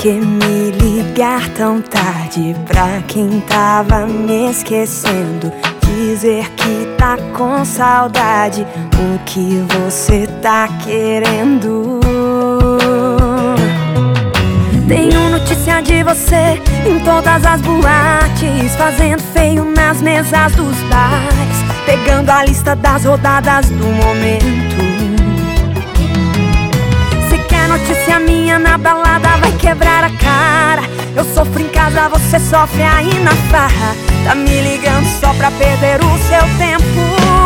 que me ligar tão tarde pra quem tava me esquecendo? Dizer que tá com saudade, o que você tá querendo? Tenho notícia de você em todas as boates, fazendo feio nas mesas dos bares, pegando a lista das rodadas do momento. Se quer notícia minha na balada, vai quebrar a cara. Eu sofro em casa, você sofre aí na farra. Tá me ligando só pra perder o seu tempo.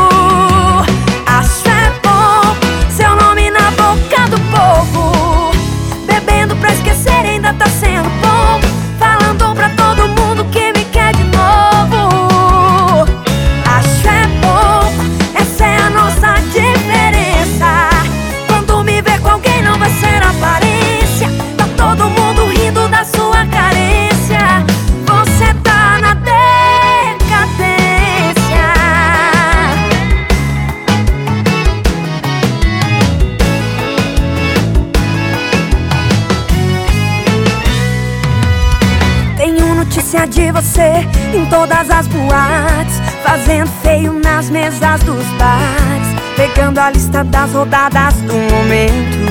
Acho é bom seu nome na boca do povo, bebendo pra esquecer ainda tá sendo bom, falando pra todo mundo que me quer de novo. Acho é bom, essa é a nossa diferença. Quando me ver com alguém não vai ser aparência. Tá todo mundo rindo da sua carência. Você tá na decadência. Tenho notícia de você em todas as boates, fazendo feio nas mesas dos bares, pegando a lista das rodadas do momento.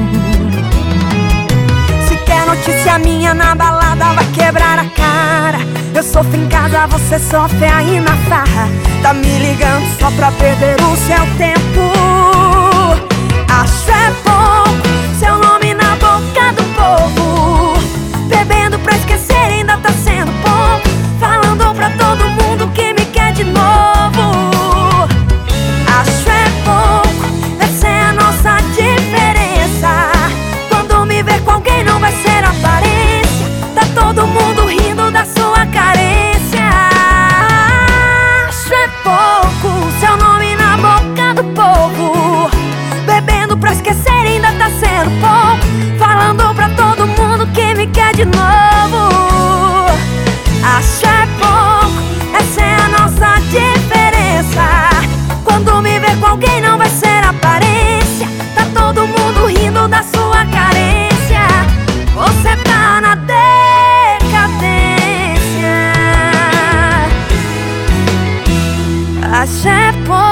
Se quer notícia minha na balada, vai quebrar a cara. Eu sofro em casa, você sofre aí na farra. Tá me ligando só pra perder o seu tempo. Acho é bom seu nome na boca do povo, bebendo pra esquecer ainda tá sendo bom, falando pra todo mundo que me quer de novo. Acho é pouco, essa é a nossa diferença. Quando me ver com alguém não vai ser aparência. Tá todo mundo rindo da sua carência. Acho é pouco seu nome na boca do povo, bebendo pra esquecer ainda tá sendo bom, falando pra todo mundo que me quer de novo. Acho é pouco, essa é a nossa diferença. Quando me ver com alguém não vai ser aparência. Tá todo mundo rindo da sua carência. Você tá na decadência. Acho é pouco.